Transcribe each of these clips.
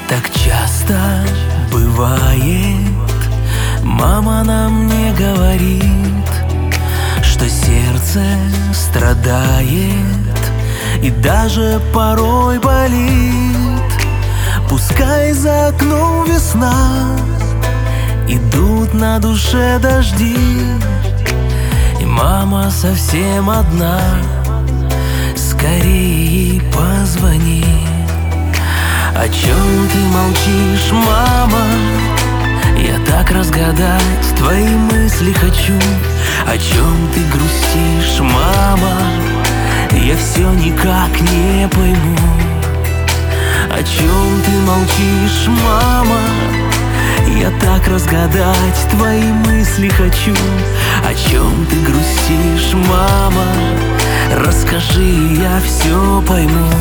Так часто бывает, мама нам не говорит, что сердце страдает и даже порой болит. Пускай за окном весна, идут на душе дожди, и мама совсем одна, скорее ей позвони. О чем ты молчишь, мама? Я так разгадать твои мысли хочу. О чем ты грустишь, мама? Я все никак не пойму. О чем ты молчишь, мама? Я так разгадать твои мысли хочу. О чем ты грустишь, мама? Расскажи, я все пойму.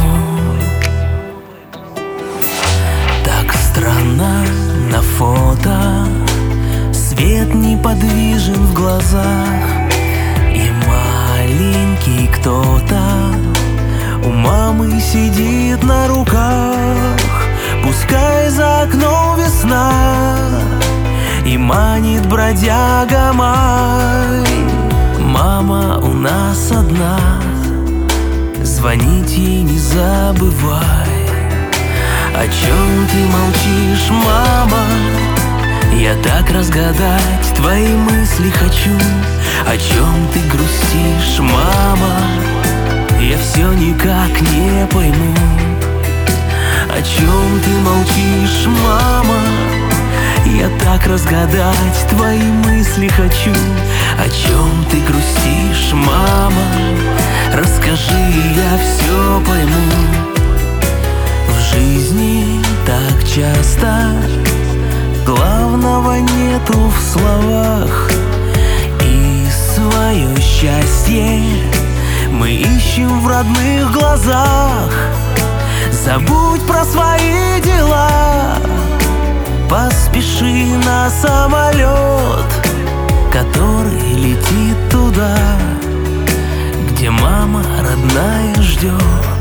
Так странно на фото, свет неподвижен в глазах, и маленький кто-то у мамы сидит на руках. Пускай за окном весна и манит бродяга май. Мама у нас одна, звонить ей не забывай. О чем ты молчишь, мама? Я так разгадать твои мысли хочу. О чем ты грустишь, мама? Я все никак не пойму. О чем ты молчишь, мама? Я так разгадать твои мысли хочу. О чем ты грустишь, мама? Расскажи, я все пойму. В жизни так часто главного нету в словах, и свое счастье мы ищем в родных глазах. Забудь про свои дела, поспеши на самолет, который летит туда, где мама родная ждет.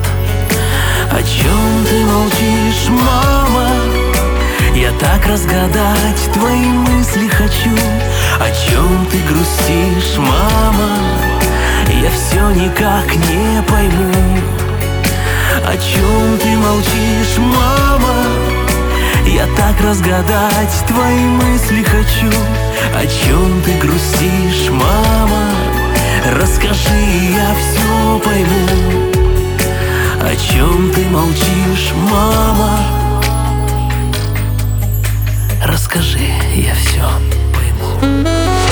О чем ты молчишь, мама? Я так разгадать твои мысли хочу. О чем ты грустишь, мама? Я все никак не пойму. О чем ты молчишь, мама? Я так разгадать твои мысли хочу. О чем ты грустишь, мама? Расскажи, я все пойму. О чем ты молчишь, мама? Расскажи, я все пойму.